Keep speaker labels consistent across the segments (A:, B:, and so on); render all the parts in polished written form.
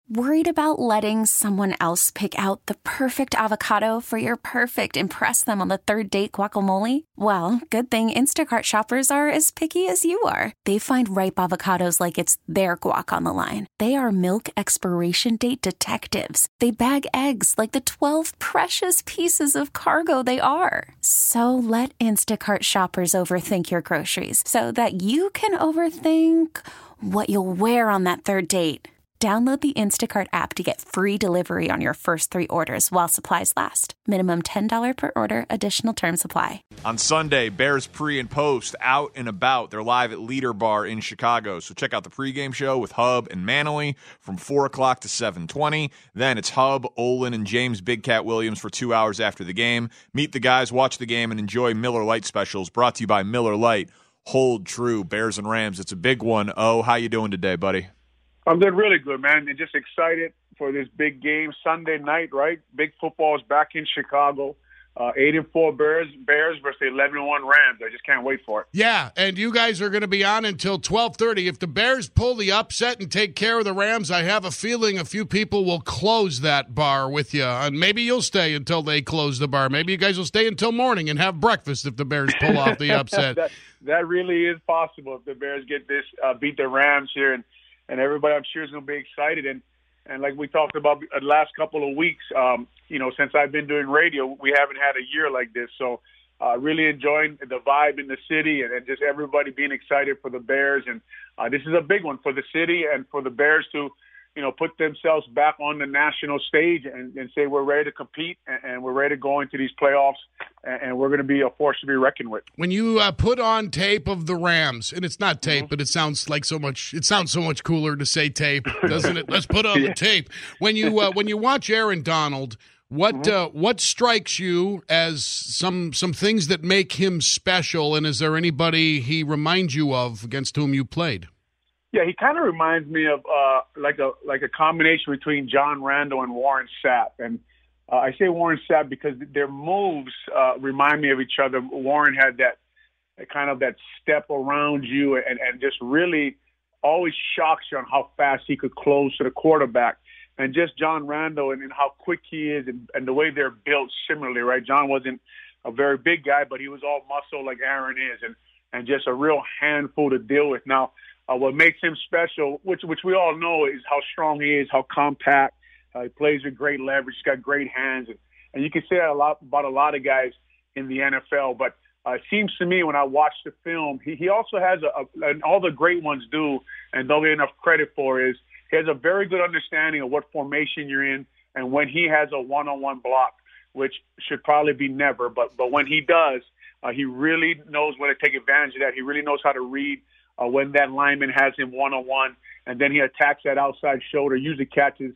A: Worried about letting someone else pick out the perfect avocado for your perfect impress them on the third date guacamole? Well, good thing Instacart shoppers are as picky as you are. They find ripe avocados like it's their guac on the line. They are milk expiration date detectives. They bag eggs like the 12 precious pieces of cargo they are. So let Instacart shoppers overthink your groceries so that you can overthink what you'll wear on that third date. Download the Instacart app to get free delivery on your first 3 orders while supplies last. Minimum $10 per order. Additional terms apply.
B: On Sunday, Bears pre and post out and about. They're live at Leader Bar in Chicago. So check out the pregame show with Hub and Manley from 4 o'clock to 7:20. Then it's Hub, Olin, and James Big Cat Williams for 2 hours after the game. Meet the guys, watch the game, and enjoy Miller Lite specials brought to you by Miller Lite. Hold true, Bears and Rams. It's a big one. Oh, how you doing today, buddy?
C: I'm doing really good, man. And just excited for this big game Sunday night, right? Big football is back in Chicago. 8-4 Bears versus 11-1 Rams. I just can't wait for it.
D: Yeah, and you guys are going to be on until 12:30. If the Bears pull the upset and take care of the Rams, I have a feeling a few people will close that bar with you. And maybe you'll stay until they close the bar. Maybe you guys will stay until morning and have breakfast if the Bears pull off the upset.
C: that really is possible if the Bears get this, beat the Rams here. And everybody, I'm sure, is going to be excited. And like we talked about the last couple of weeks, since I've been doing radio, we haven't had a year like this. So really enjoying the vibe in the city and just everybody being excited for the Bears. And this is a big one for the city and for the Bears to, put themselves back on the national stage and say we're ready to compete and we're ready to go into these playoffs and we're going to be a force to be reckoned with.
D: When you put on tape of the Rams, and it's not tape, but it sounds so much cooler to say tape, doesn't it? Let's put on the tape. When you watch Aaron Donald, what strikes you as some things that make him special, and is there anybody he reminds you of against whom you played?
C: Yeah, he kind of reminds me of like a combination between John Randall and Warren Sapp. And I say Warren Sapp because their moves remind me of each other. Warren had that kind of that step around you and just really always shocks you on how fast he could close to the quarterback. And just John Randall and how quick he is and the way they're built similarly, right? John wasn't a very big guy, but he was all muscle like Aaron is and just a real handful to deal with. Now, what makes him special, which we all know, is how strong he is, how compact. He plays with great leverage. He's got great hands. And you can say that about a lot of guys in the NFL. But it seems to me when I watch the film, he also has, and all the great ones do, and don't get enough credit for, is he has a very good understanding of what formation you're in and when he has a one-on-one block, which should probably be never. But when he does, he really knows when to take advantage of that. He really knows how to read when that lineman has him one-on-one, and then he attacks that outside shoulder, usually catches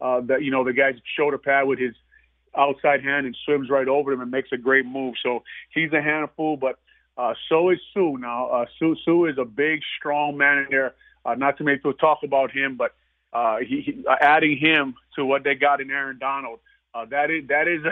C: the guy's shoulder pad with his outside hand and swims right over him and makes a great move. So he's a handful, but so is Sue now. Sue is a big, strong man in there. Not too many people talk about him, but he adding him to what they got in Aaron Donald, that is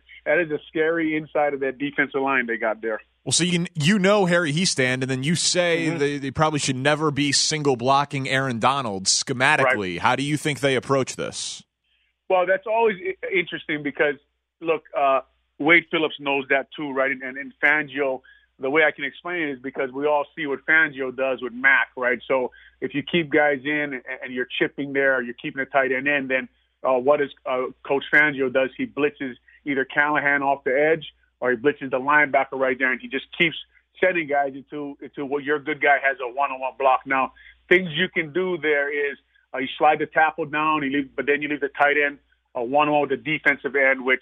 C: a scary inside of that defensive line they got there.
B: Well, so Harry Hiestand, and then you say they probably should never be single blocking Aaron Donald schematically. Right. How do you think they approach this?
C: Well, that's always interesting because, look, Wade Phillips knows that too, right? And Fangio, the way I can explain it is because we all see what Fangio does with Mac, right? So if you keep guys in and you're chipping there, or you're keeping a tight end in, then what does Coach Fangio does? He blitzes either Callahan off the edge or he blitzes the linebacker right there, and he just keeps sending guys into what your good guy has a one-on-one block. Now, things you can do there is you slide the tackle down, but then you leave the tight end one-on-one with the defensive end, which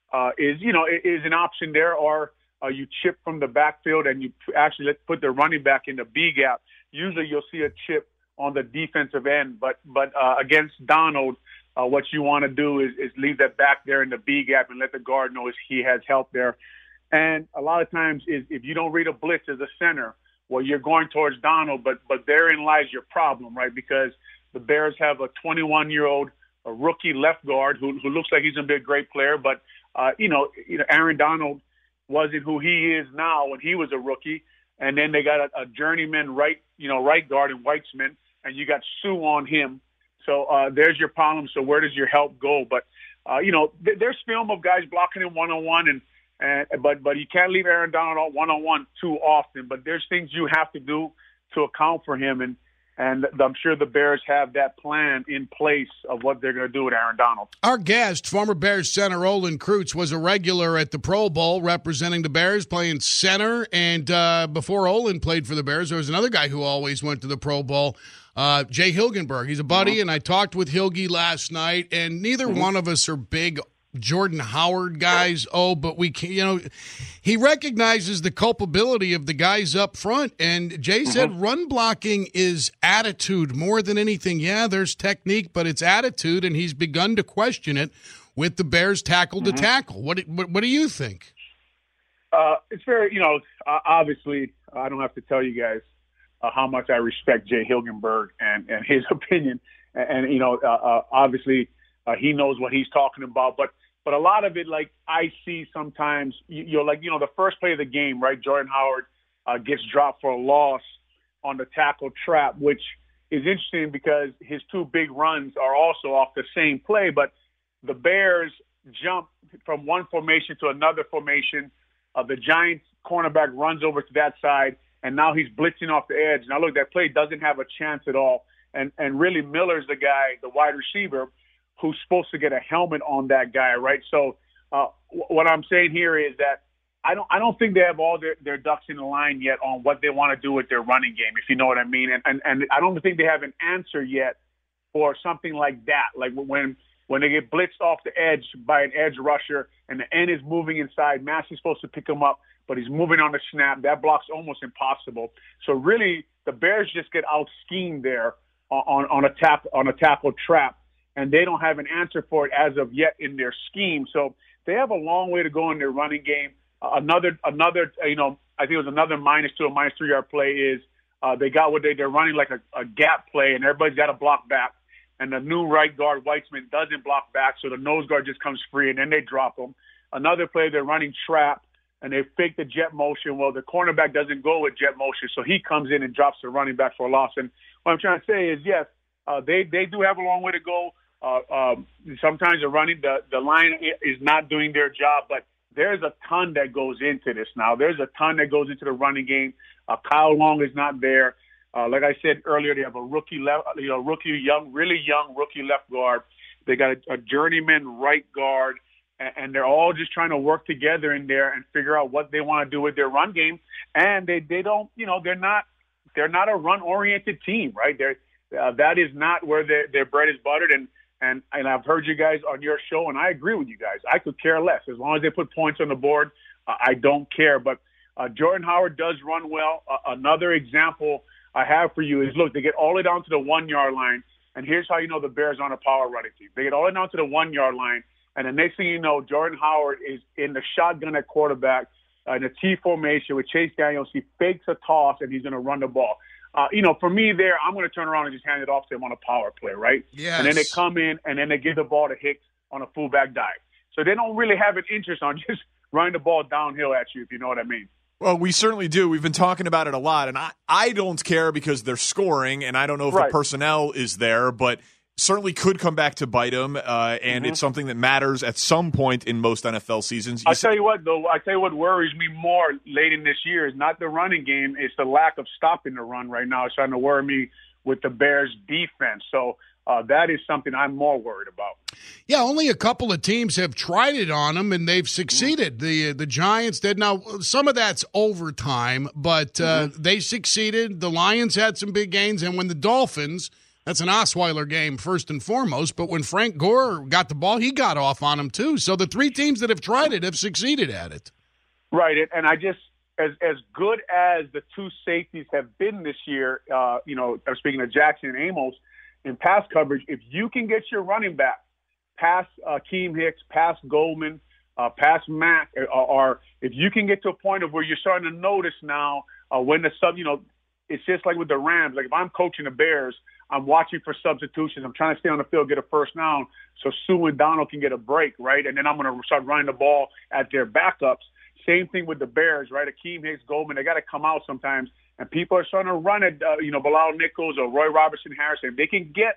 C: is an option there, or you chip from the backfield and you actually put the running back in the B gap. Usually you'll see a chip on the defensive end, but against Donald, what you want to do is leave that back there in the B gap and let the guard know he has help there. And a lot of times if you don't read a blitz as a center, well, you're going towards Donald, but therein lies your problem, right? Because the Bears have a 21-year-old rookie left guard who looks like he's going to be a great player, but Aaron Donald wasn't who he is now when he was a rookie. And then they got a journeyman right guard in Weitzman, and you got Sue on him. So there's your problem. So where does your help go? But, there's film of guys blocking him one-on-one, but you can't leave Aaron Donald one-on-one too often. But there's things you have to do to account for him, and I'm sure the Bears have that plan in place of what they're going to do with Aaron Donald.
D: Our guest, former Bears center Olin Kreutz, was a regular at the Pro Bowl representing the Bears, playing center. And before Olin played for the Bears, there was another guy who always went to the Pro Bowl, Jay Hilgenberg. He's a buddy, and I talked with Hilgy last night, and neither one of us are big Jordan Howard guys. But we can, he recognizes the culpability of the guys up front. And Jay said run blocking is attitude more than anything. Yeah, there's technique, but it's attitude, and he's begun to question it with the Bears tackle to tackle. What do you think?
C: It's very, obviously, I don't have to tell you guys how much I respect Jay Hilgenberg and his opinion. And obviously, he knows what he's talking about, but a lot of it, like I see sometimes, the first play of the game, right? Jordan Howard gets dropped for a loss on the tackle trap, which is interesting because his two big runs are also off the same play, but the Bears jump from one formation to another formation. The Giants cornerback runs over to that side, and now he's blitzing off the edge. Now look, that play doesn't have a chance at all, and really Miller's the guy, the wide receiver, who's supposed to get a helmet on that guy, right? So what I'm saying here is that I don't think they have all their ducks in the line yet on what they want to do with their running game, if you know what I mean. And I don't think they have an answer yet for something like that. Like when they get blitzed off the edge by an edge rusher and the end is moving inside, Massey's supposed to pick him up, but he's moving on the snap. That block's almost impossible. So really the Bears just get out-schemed there on a tackle trap. And they don't have an answer for it as of yet in their scheme. So they have a long way to go in their running game. Another, I think it was another -2 or -3 yard play is they got what they're running like a gap play, and everybody's got to block back. And the new right guard, Weitzman, doesn't block back, so the nose guard just comes free, and then they drop him. Another play, they're running trap, and they fake the jet motion. Well, the cornerback doesn't go with jet motion, so he comes in and drops the running back for a loss. And what I'm trying to say is, yes, they do have a long way to go. Sometimes the line is not doing their job, but there's a ton that goes into this now. There's a ton that goes into the running game. Kyle Long is not there. Like I said earlier, they have a really young rookie left guard. They got a journeyman right guard, and they're all just trying to work together in there and figure out what they want to do with their run game. And they don't, they're not a run oriented team, right? That is not where their bread is buttered. And I've heard you guys on your show, and I agree with you guys. I could care less. As long as they put points on the board, I don't care. But Jordan Howard does run well. Another example I have for you is, look, they get all the way down to the 1 yard line, and here's how you know the Bears aren't a power running team. They get all the way down to the 1 yard line, and the next thing you know, Jordan Howard is in the shotgun at quarterback in a T formation with Chase Daniels. He fakes a toss, and he's going to run the ball. For me there, I'm going to turn around and just hand it off to him on a power play, right?
D: Yes.
C: And then they come in, and then they give the ball to Hicks on a fullback dive. So they don't really have an interest on just running the ball downhill at you, if you know what I mean.
B: Well, we certainly do. We've been talking about it a lot, and I don't care because they're scoring, and I don't know if the personnel is there, but certainly could come back to bite them, and it's something that matters at some point in most NFL seasons.
C: I tell you what worries me more late in this year is not the running game, it's the lack of stopping the run right now. It's starting to worry me with the Bears' defense. So that is something I'm more worried about.
D: Yeah, only a couple of teams have tried it on them, and they've succeeded. The Giants did. Now, some of that's overtime, but they succeeded. The Lions had some big gains, and when the Dolphins – that's an Osweiler game first and foremost, but when Frank Gore got the ball, he got off on him too. So the three teams that have tried it have succeeded at it.
C: Right, and I just as good as the two safeties have been this year, I'm speaking of Jackson and Amos, in pass coverage, if you can get your running back past Keem Hicks, past Goldman, past Mack, or if you can get to a point of where you're starting to notice now when the it's just like with the Rams. Like if I'm coaching the Bears, I'm watching for substitutions. I'm trying to stay on the field, get a first down, so Sue and Donald can get a break, right? And then I'm going to start running the ball at their backups. Same thing with the Bears, right? Akeem Hicks, Goldman, they got to come out sometimes. And people are starting to run at, Bilal Nichols or Roy Robertson Harrison. If they can get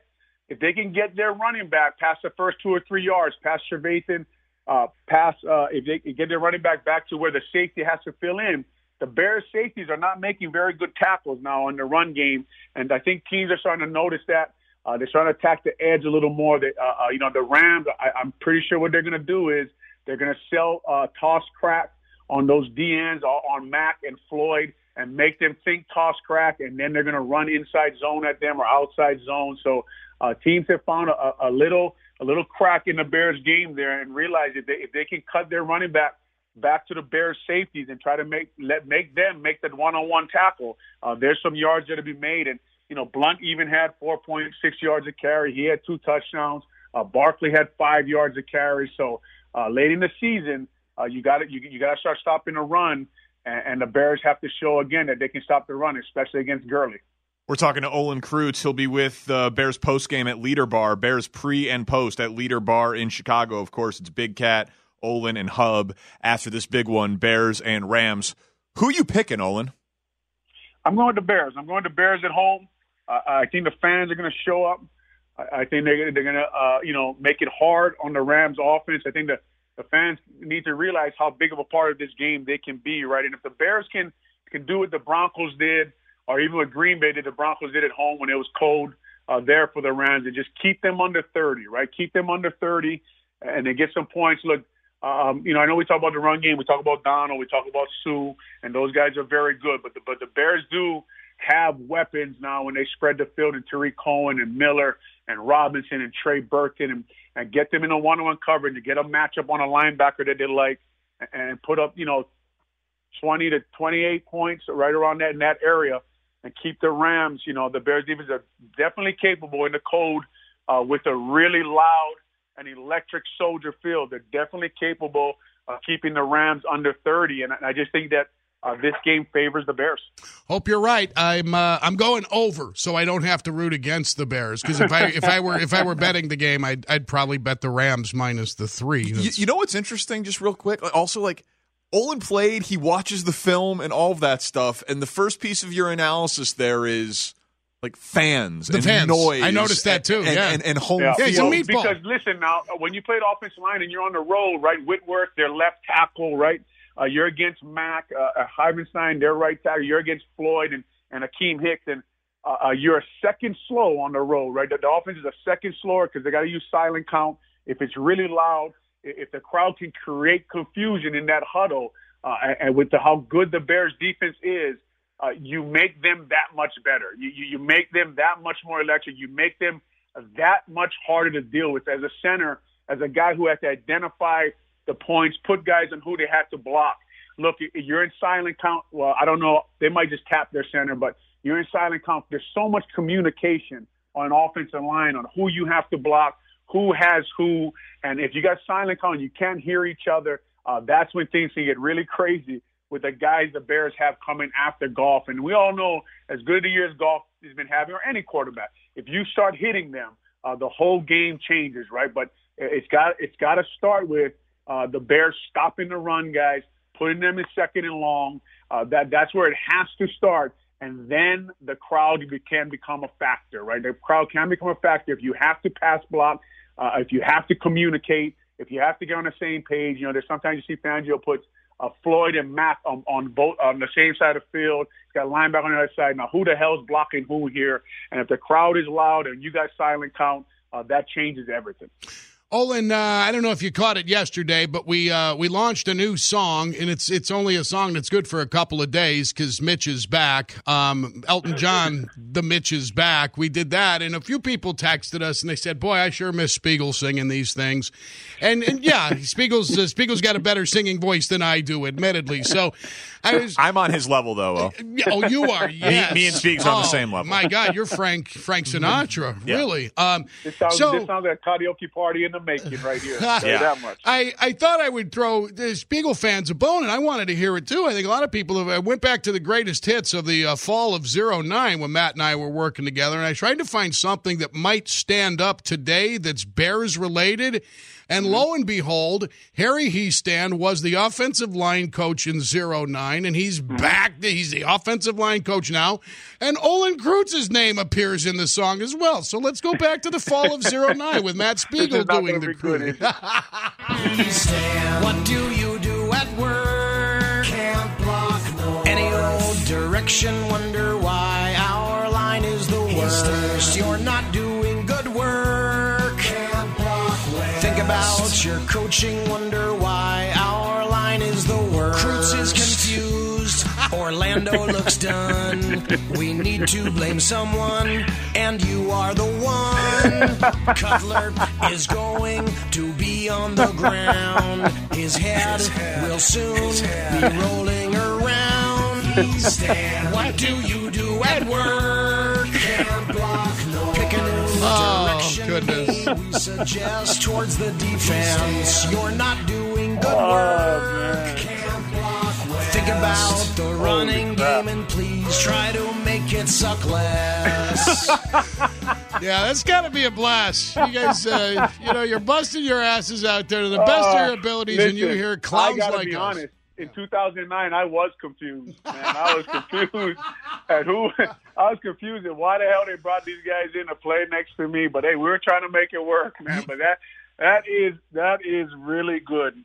C: if they can get their running back past the first 2 or 3 yards, past Trevathan, if they can get their running back to where the safety has to fill in, the Bears safeties are not making very good tackles now in the run game, and I think teams are starting to notice that. They're starting to attack the edge a little more. The Rams, I'm pretty sure what they're going to do is they're going to sell toss crack on those DNs, on Mack and Floyd, and make them think toss crack, and then they're going to run inside zone at them or outside zone. So teams have found a little crack in the Bears game there and realize if they can cut their running back to the Bears safeties and try to make them make that one-on-one tackle, there's some yards that to be made. And Blunt even had 4.6 yards of carry. He had 2 touchdowns. Barkley had 5 yards of carry. So late in the season, you got to start stopping the run, and the Bears have to show again that they can stop the run, especially against Gurley.
B: We're talking to Olin Kreutz. He'll be with Bears postgame at Leader Bar, Bears pre and post at Leader Bar in Chicago. Of course, it's Big Cat, Olin, and Hub after this big one, Bears and Rams. Who you picking, Olin?
C: I'm going to Bears. I'm going to Bears at home. I think the fans are going to show up. I think they're going to make it hard on the Rams offense. I think the fans need to realize how big of a part of this game they can be, right? And if the Bears can do what the Broncos did, or even what Green Bay did, the Broncos did at home when it was cold there for the Rams, and just keep them under 30, right? Keep them under 30, and they get some points. Look, I know we talk about the run game, we talk about Donald, we talk about Sue, and those guys are very good. But the Bears do have weapons now when they spread the field, and Tariq Cohen and Miller and Robinson and Trey Burton, and get them in a one-on-one coverage to get a matchup on a linebacker that they like, and put up 20 to 28 points right around that in that area, and keep the Rams. The Bears defense are definitely capable in the cold with a really loud and electric Soldier Field. They're definitely capable of keeping the Rams under 30, and I just think that this game favors the Bears.
D: Hope you're right. I'm going over, so I don't have to root against the Bears. Because if I were betting the game, I'd probably bet the Rams minus the 3.
B: You know what's interesting? Just real quick, also Olin played. He watches the film and all of that stuff. And the first piece of your analysis there is fans and noise.
D: I noticed that too.
B: And home
C: field.
D: Yeah, he's a meatball.
C: Because listen now, when you played offensive line and you're on the road, right? Whitworth, their left tackle, right? You're against Mack, Heidenstein, their right tackle. You're against Floyd and Akeem Hicks, and you're a second slow on the road, right? The offense is a second slower because they got to use silent count. If it's really loud, if the crowd can create confusion in that huddle, and with how good the Bears defense is, you make them that much better. You make them that much more electric. You make them that much harder to deal with as a center, as a guy who has to identify the points, put guys on who they have to block. Look, you're in silent count. Well, I don't know. They might just tap their center, but you're in silent count. There's so much communication on an offensive line on who you have to block, who has who. And if you got silent count, you can't hear each other. That's when things can get really crazy with the guys the Bears have coming after Goff. And we all know as good a year as Goff has been having, or any quarterback, if you start hitting them, the whole game changes, right? But it's got to start with the Bears stopping the run, guys, putting them in second and long. That's where it has to start. And then the crowd can become a factor, right? The crowd can become a factor if you have to pass block, if you have to communicate, if you have to get on the same page. There's sometimes you see Fangio puts Floyd and Mack on both on the same side of the field. He's got a linebacker on the other side. Now, who the hell's blocking who here? And if the crowd is loud and you got silent count, that changes everything.
D: Olin, I don't know if you caught it yesterday, but we launched a new song, and it's only a song that's good for a couple of days because Mitch is back. Elton John, the Mitch is back. We did that, and a few people texted us, and they said, boy, I sure miss Spiegel singing these things. And yeah, Spiegel's got a better singing voice than I do, admittededly. So
B: I'm on his level, though.
D: Oh, you are, yes.
B: Me and Spiegel's on the same level.
D: My God, you're Frank Sinatra,
B: yeah.
D: Really.
C: This sounds like a karaoke party in the making right here. That much.
D: I thought I would throw the Spiegel fans a bone, and I wanted to hear it too. I think a lot of people I went back to the greatest hits of the fall of 09 when Matt and I were working together, and I tried to find something that might stand up today that's Bears related. And lo and behold, Harry Hiestand was the offensive line coach in 09, and he's back. He's the offensive line coach now. And Olin Kreutz's name appears in the song as well. So let's go back to the fall of 09 with Matt Spiegel doing the crew.
E: What do you do at work? Can't block no any old direction, wonder why our line is the worst. You're not doing good work. Can't block west. Think about your coaching, wonder why our line is the worst. Kreutz is confused, Orlando looks done. We need to blame someone, and you are the one. Cutler is going to be on the ground. His head will soon be rolling around. What do you do at work? Can't block, no. Pick a new direction.
D: Goodness.
E: We suggest towards the defense. You're not doing good work. Can't block. Think about the running game and please try to make it suck less.
D: Yeah, that's got to be a blast. You guys, you're busting your asses out there to the best of your abilities, and you hear clowns like us.
C: I got to be honest. In 2009, I was confused, man. I was confused at I was confused at why the hell they brought these guys in to play next to me. But hey, we were trying to make it work, man. But that is really good.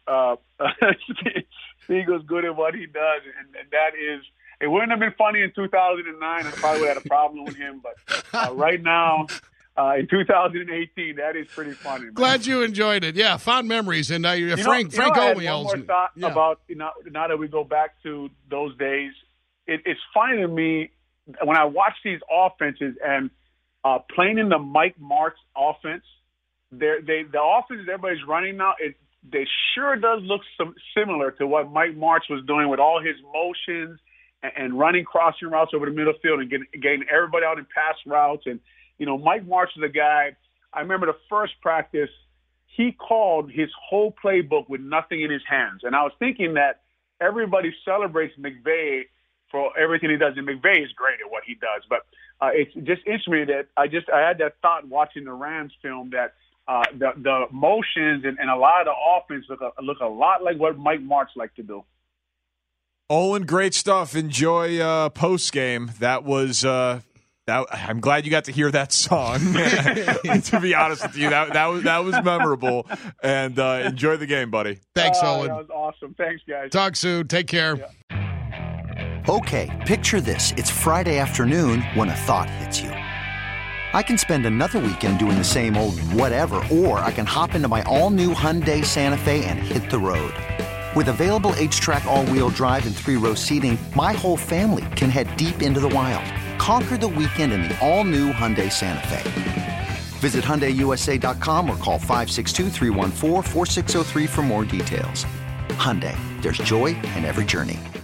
C: Spiegel's good at what he does, and that is. It wouldn't have been funny in 2009. I probably would have had a problem with him. But right now, in 2018, that is pretty funny. Man.
D: Glad you enjoyed it. Yeah, fond memories. And Frank Omi
C: else. One more thought about now that we go back to those days. It's funny to me when I watch these offenses and playing in the Mike Martz offense. The offense everybody's running now. They sure does look similar to what Mike Martz was doing with all his motions and running crossing routes over the middle field and getting everybody out in pass routes. And, Mike Martz is a guy, I remember the first practice, he called his whole playbook with nothing in his hands. And I was thinking that everybody celebrates McVay for everything he does. And McVay is great at what he does. But it's just interesting me that I had that thought watching the Rams film that the motions and a lot of the offense look a lot like what Mike Martz liked to do.
B: Olin, great stuff. Enjoy post game. That was I'm glad you got to hear that song. To be honest with you, that was memorable. And enjoy the game, buddy.
D: Thanks, Olin.
C: That was awesome. Thanks, guys.
D: Talk soon. Take care.
C: Yeah.
F: Okay, picture this: it's Friday afternoon when a thought hits you. I can spend another weekend doing the same old whatever, or I can hop into my all-new Hyundai Santa Fe and hit the road. With available H-Track all-wheel drive and 3-row seating, my whole family can head deep into the wild. Conquer the weekend in the all-new Hyundai Santa Fe. Visit HyundaiUSA.com or call 562-314-4603 for more details. Hyundai, there's joy in every journey.